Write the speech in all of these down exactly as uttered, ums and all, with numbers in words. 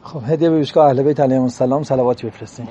خب هدیه به پیشگاه اهل بیت علیهم السلام صلواتی بفرستیم.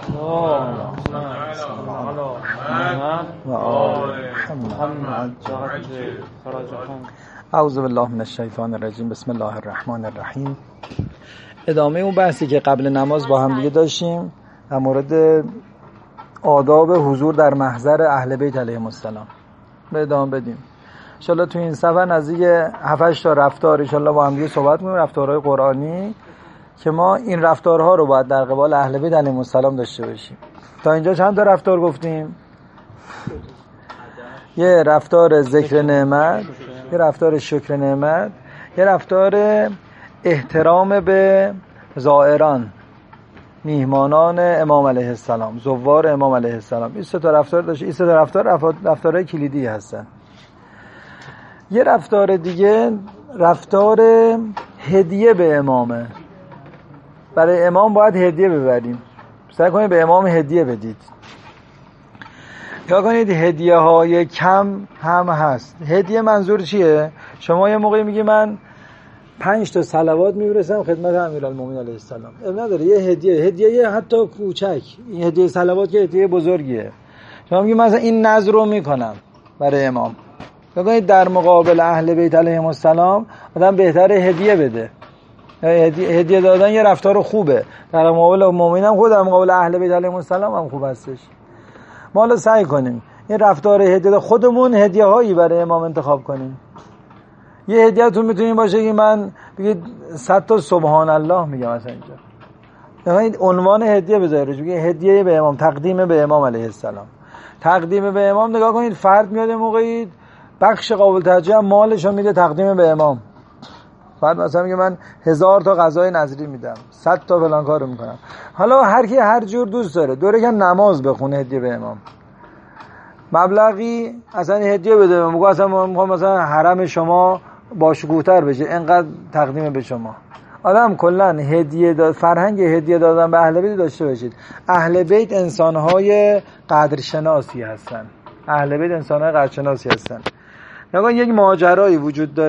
اعوذ بالله من الشیطان الرجیم. بسم الله الرحمن الرحیم. ادامه اون بحثی که قبل نماز با هم دیگه داشتیم در مورد آداب حضور در محضر اهل بیت علیهم السلام به ادامه بدیم. ان شاء الله تو این سفر نزدیک هفت هشت تا رفتار ان شاء الله با هم دیگه صحبت می‌کنیم، رفتارهای قرآنی که ما این رفتارها رو باید در قبال اهل بیت علیهم السلام داشته باشیم. تا اینجا چند تا رفتار گفتیم؟ یه رفتار ذکر نعمت، یه رفتار شکر نعمت، یه رفتار احترام به زائران، میهمانان امام علیه السلام، زوار امام علیه السلام. این سه تا رفتار داشت. این سه تا رفتار رفتارهای کلیدی هستن. یه رفتار دیگه رفتار هدیه به امامه. برای امام باید هدیه ببریم. سعی کنید به امام هدیه بدید. یا کنید هدیه های کم هم هست. هدیه منظور چیه؟ شما یه موقعی میگی من پنج تا صلوات میفرستم خدمت امیرالمومنین علیه السلام. اب نداره یه هدیه، هدیه حتی کوچک، این هدیه صلوات که هدیه بزرگیه. شما میگی مثلا این نذر رو میکنم برای امام. یا کنید در مقابل اهل بیت علیهم السلام آدم بهتره هدیه بده. هدیه, هدیه دادن یه رفتار خوبه. در مقابل مؤمنین هم خوبه، در مقابل اهل بیت علیهم السلام هم خوب هستش. ما حالا سعی کنیم این رفتار هدیه خودمون هدیه هایی برای امام انتخاب کنیم. یه هدیه‌تون میتونین باشه که من بگید صد تا سبحان الله میگم مثلا اینجا. ببینید عنوان هدیه بذارید، بگید هدیه به امام، تقدیم به امام علیه السلام. تقدیم به امام نگاه کنید فرد میاد موقعی بخش قابل توجه مالشو میده تقدیم به امام. فرد مثلا میگه من هزار تا غذای نظری میدم، صد تا فلان کارو میکنم. حالا هر کی هر جور دوست داره، دوره که نماز بخونه هدیه به امام. مبلغی اصلا هدیه بده، میگه اصلا میخوام مثلا حرم شما باشکوه‌تر بشه، اینقدر تقدیم به شما. آدم کلا هدیه داد، فرهنگ هدیه دادن به اهل بیت داشته باشید. اهل بیت انسان‌های قدرشناسی هستن. اهل بیت انسان‌های قدرشناسی هستن. نگاه یک ماجرایی وجود داره